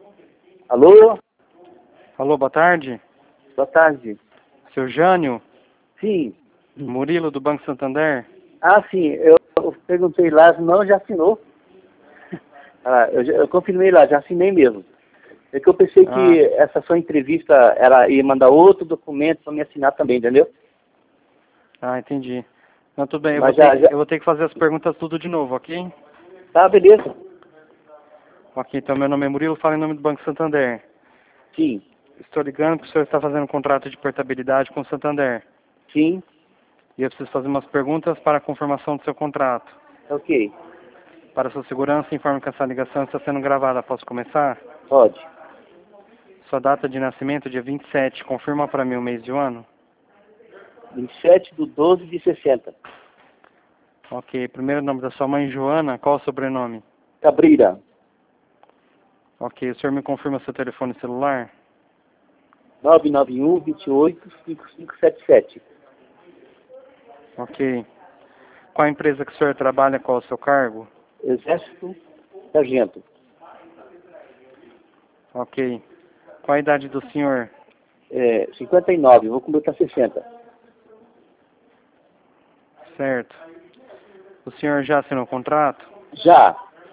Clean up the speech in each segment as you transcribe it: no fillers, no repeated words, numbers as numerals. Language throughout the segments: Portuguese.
Alô? Alô, boa tarde. Boa tarde. Seu Jânio, Sim. Murilo do Banco Santander. Ah, sim, eu perguntei lá, não, já assinou. Eu confirmei lá, já assinei mesmo. É que eu pensei que essa sua entrevista, ela ia mandar outro documento para me assinar também, entendeu? Entendi. Não, tudo bem, eu Mas vou ter que fazer as perguntas tudo de novo, ok? Tá, beleza. Ok, então meu nome é Murilo, falo em nome do Banco Santander. Sim, Estou ligando porque o senhor está fazendo um contrato de portabilidade com o Santander. sim, E eu preciso fazer umas perguntas para a confirmação do seu contrato. ok, Para sua segurança, informe que essa ligação está sendo gravada. Posso começar? pode. Sua data de nascimento, dia 27. Confirma para mim o mês e o ano. 27/12/60. Ok. Primeiro nome da sua mãe, Joana. Qual o sobrenome? Cabrira. Ok. O senhor me confirma seu telefone celular? 991-28-5577. Ok. Qual a empresa que o senhor trabalha? Qual o seu cargo? Exército, sargento. Ok. Qual a idade do senhor? 59, vou completar 60. Certo. O senhor já assinou o contrato? Já.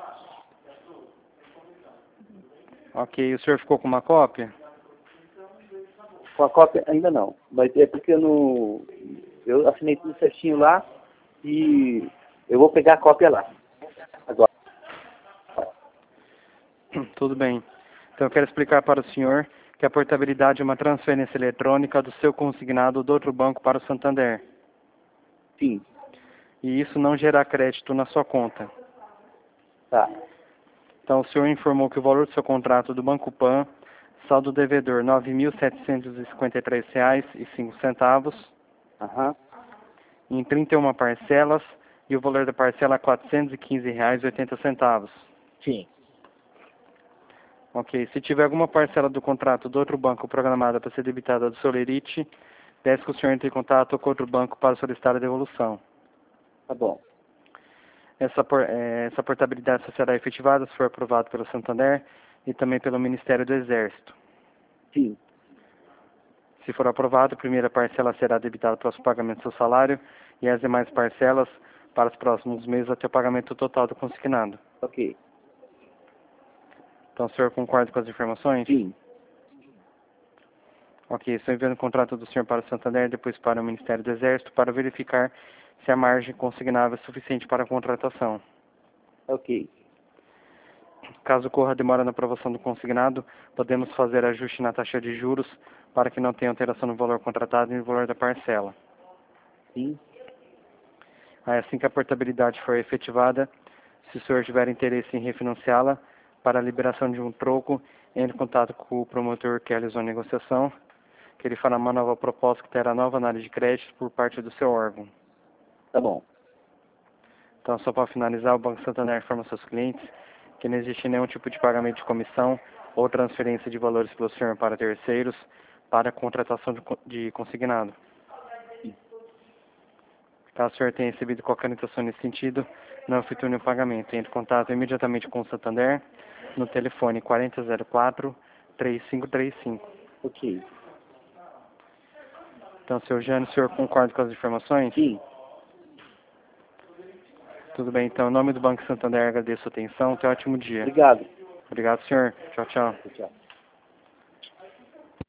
Ok. O senhor ficou com uma cópia? Com a cópia ainda não. Mas é porque eu assinei tudo certinho lá e eu vou pegar a cópia lá. Agora. Tudo bem. Então eu quero explicar para o senhor que a portabilidade é uma transferência eletrônica do seu consignado do outro banco para o Santander. Sim. E isso não gera crédito na sua conta. Tá. Então o senhor informou que o valor do seu contrato do Banco Pan, saldo devedor R$ 9.753,05, Aham. em 31 parcelas, e o valor da parcela é R$ 415,80. Sim. Ok. Se tiver alguma parcela do contrato do outro banco programada para ser debitada do Solerite, peço que o senhor entre em contato com outro banco para solicitar a devolução. Tá bom. Essa portabilidade só será efetivada se for aprovado pelo Santander e também pelo Ministério do Exército. Sim. Se for aprovado, a primeira parcela será debitada para o pagamento do seu salário e as demais parcelas para os próximos meses até o pagamento total do consignado. Ok. Então o senhor concorda com as informações? Sim. Ok, estou enviando o contrato do senhor para o Santander, depois para o Ministério do Exército, para verificar se a margem consignável é suficiente para a contratação. Ok. Caso ocorra demora na aprovação do consignado, podemos fazer ajuste na taxa de juros para que não tenha alteração no valor contratado e no valor da parcela. Sim. Assim que a portabilidade for efetivada, se o senhor tiver interesse em refinanciá-la, para a liberação de um troco, entre em contato com o promotor que realizou a negociação, que ele fará uma nova proposta que terá nova análise de crédito por parte do seu órgão. Tá bom. Então, só para finalizar, o Banco Santander informa seus clientes que não existe nenhum tipo de pagamento de comissão ou transferência de valores pelo senhor para terceiros para a contratação de consignado. Caso o senhor tenha recebido qualquer orientação nesse sentido, não efetue nenhum pagamento. Entre em contato imediatamente com o Santander no telefone 4004-3535. Ok. Então, senhor Jânio, o senhor concorda com as informações? Sim. Tudo bem, então, em nome do Banco Santander, agradeço a atenção. Tenha um ótimo dia. Obrigado. Obrigado, senhor. Tchau, tchau. Tchau.